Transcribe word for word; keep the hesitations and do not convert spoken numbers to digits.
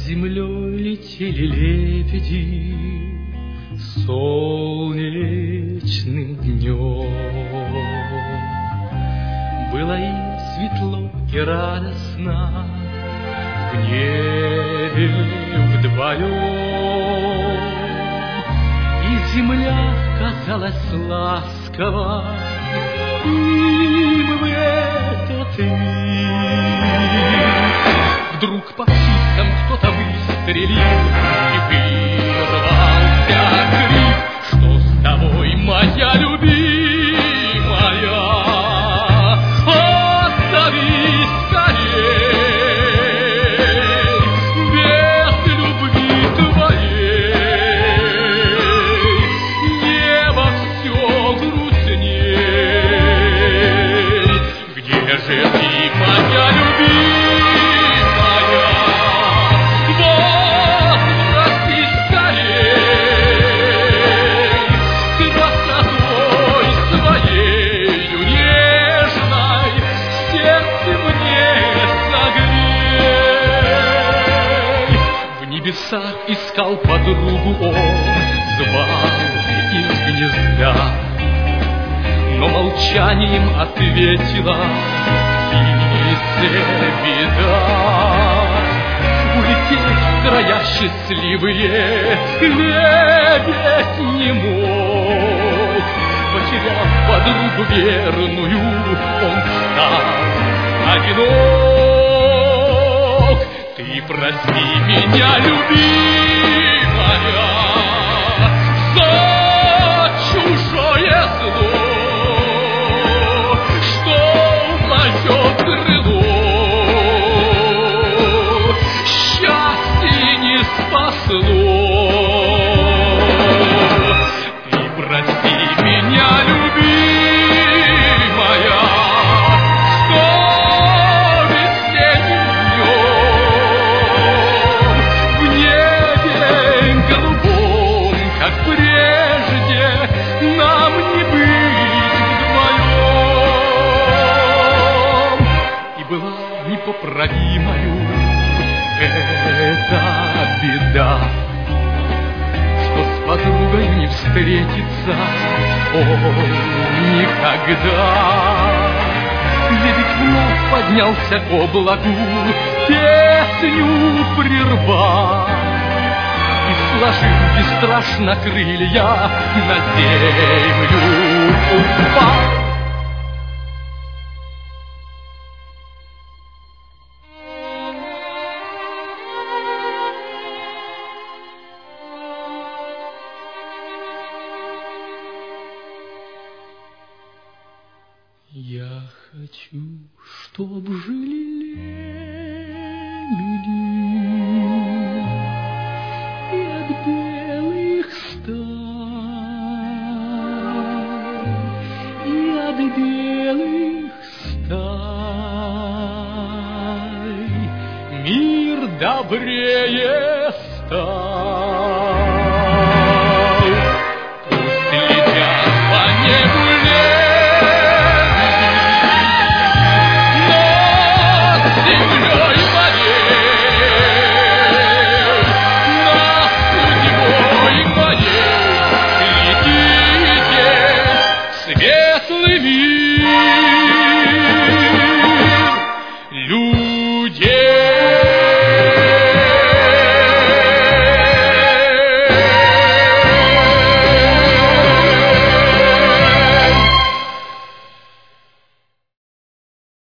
землей летели лебеди солнечным днем. Было и светло, и радостно в небе вдвоем, и земля казалась ласковой им в этот миг. Вдруг по птицам кто-то выстрелил, и вырвался крик: что с тобой, моя любимая? Отзовись скорей, без любви твоей небо все грустней. Где же ты, моя любимая? Искал подругу он, звал из гнезда, но молчанием ответила птице беда. Улететь в края счастливые лебедь не мог, потеряв подругу верную, он стал одинок. Ты прости меня, любимая, за чужое зло, что в мое крыло счастье не спасло. Ты прости меня, любимая, непоправимою эта беда, что с подругой не встретиться он никогда. Лебедь вновь поднялся к облаку, песню прервав, и, сложив бесстрашно крылья, на землю упал. Я хочу, чтоб жили лебеди и от белых стай, и от белых стай мир добрее